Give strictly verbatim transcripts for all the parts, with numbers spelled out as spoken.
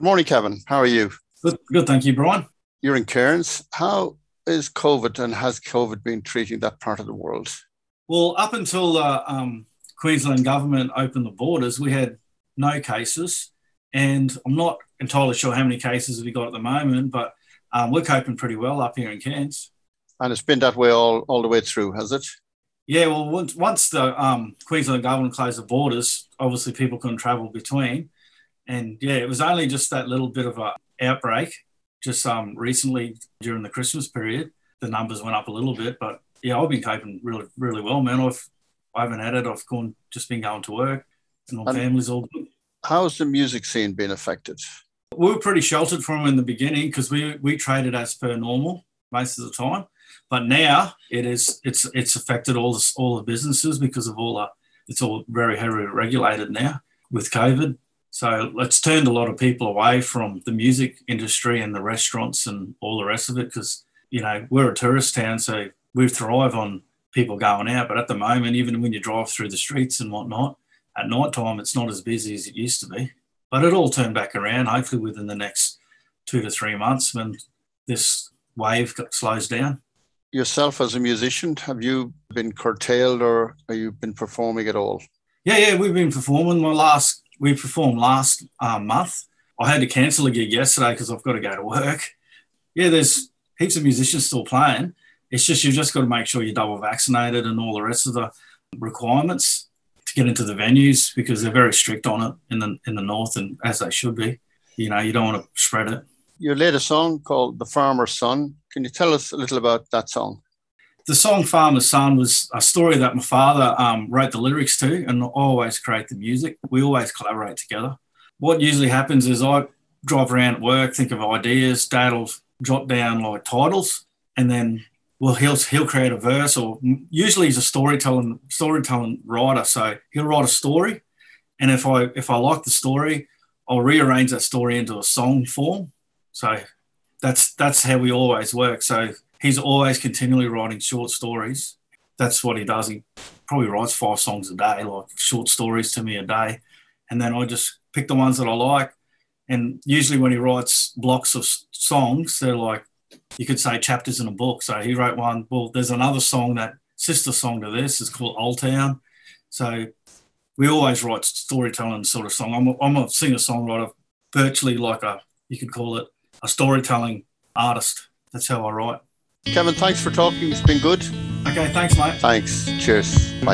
Morning, Kevin. How are you? Good, good. Thank you, Brian. You're in Cairns. How is COVID and has COVID been treating that part of the world? Well, up until uh, um, Queensland government opened the borders, we had no cases, and I'm not entirely sure how many cases we got at the moment, but um, we're coping pretty well up here in Cairns. And it's been that way all, all the way through, has it? Yeah, well, once, once the um, Queensland government closed the borders, obviously people couldn't travel between. And yeah, it was only just that little bit of a outbreak just um, recently during the Christmas period. The numbers went up a little bit, but yeah, I've been coping really, really well, man. I've, I haven't had it. I've gone, just been going to work and my and family's all good. How's the music scene been affected? We were pretty sheltered from in the beginning because we, we traded as per normal most of the time. But now it is, it's, it's affected all the, all the businesses because of all the, it's all very heavily regulated now with COVID. So it's turned a lot of people away from the music industry and the restaurants and all the rest of it because, you know, we're a tourist town, so we thrive on people going out. But at the moment, even when you drive through the streets and whatnot, at night time, it's not as busy as it used to be. But it'll turn back around, hopefully within the next two to three months when this wave slows down. Yourself as a musician, have you been curtailed or have you been performing at all? Yeah, yeah, we've been performing. My last... We performed last um, month. I had to cancel a gig yesterday because I've got to go to work. Yeah, there's heaps of musicians still playing. It's just you've just got to make sure you're double vaccinated and all the rest of the requirements to get into the venues because they're very strict on it in the in the north, and as they should be. You know, you don't want to spread it. Your latest song called "The Farmer's Son." Can you tell us a little about that song? The song Farmer's Son was a story that my father um, wrote the lyrics to, and I always create the music. We always collaborate together. What usually happens is I drive around at work, think of ideas, Dad will jot down like titles, and then well, he'll he'll create a verse, or usually he's a storytelling storytelling writer, so he'll write a story, and if I if I like the story, I'll rearrange that story into a song form. So that's that's how we always work. So he's always continually writing short stories. That's what he does. He probably writes five songs a day, like short stories to me a day. And then I just pick the ones that I like. And usually when he writes blocks of songs, they're like, you could say chapters in a book. So he wrote one, well, there's another song that sister song to this is called Old Town. So we always write storytelling sort of song. I'm a, I'm a singer-songwriter, virtually like a, you could call it a storytelling artist. That's how I write. Kevin, thanks for talking. It's been good. Okay, thanks, mate. Thanks. Cheers. Bye.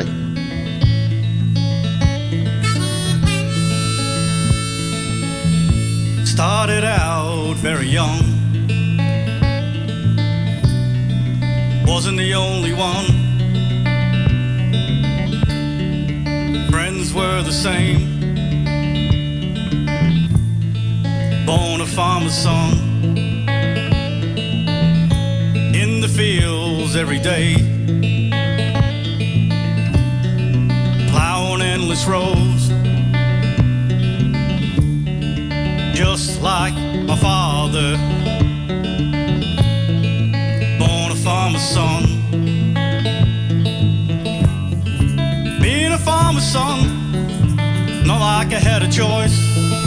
Started out very young, wasn't the only one. Friends were the same, born a farmer's son. In the fields every day, plowing endless rows, just like my father, born a farmer's son. Being a farmer's son, not like I had a choice.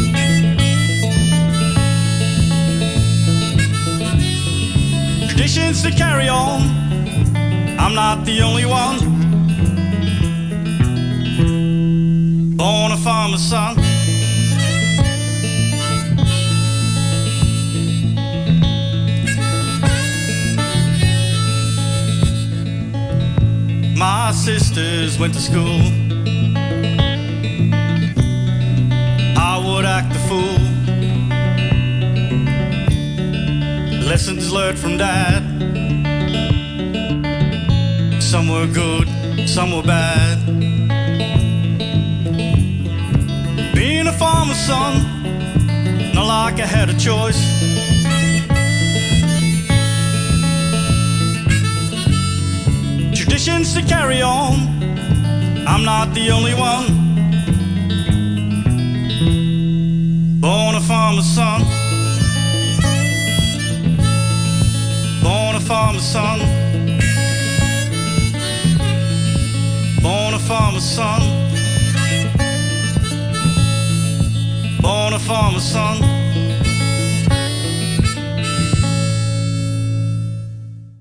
Traditions to carry on, I'm not the only one. Born a farmer's son. My sisters went to school, I would act the fool. Lessons learned from Dad, some were good, some were bad. Being a farmer's son, not like I had a choice. Traditions to carry on, I'm not the only one. Born a farmer's son, born a farmer's son, born a farmer's son, born a farmer's son.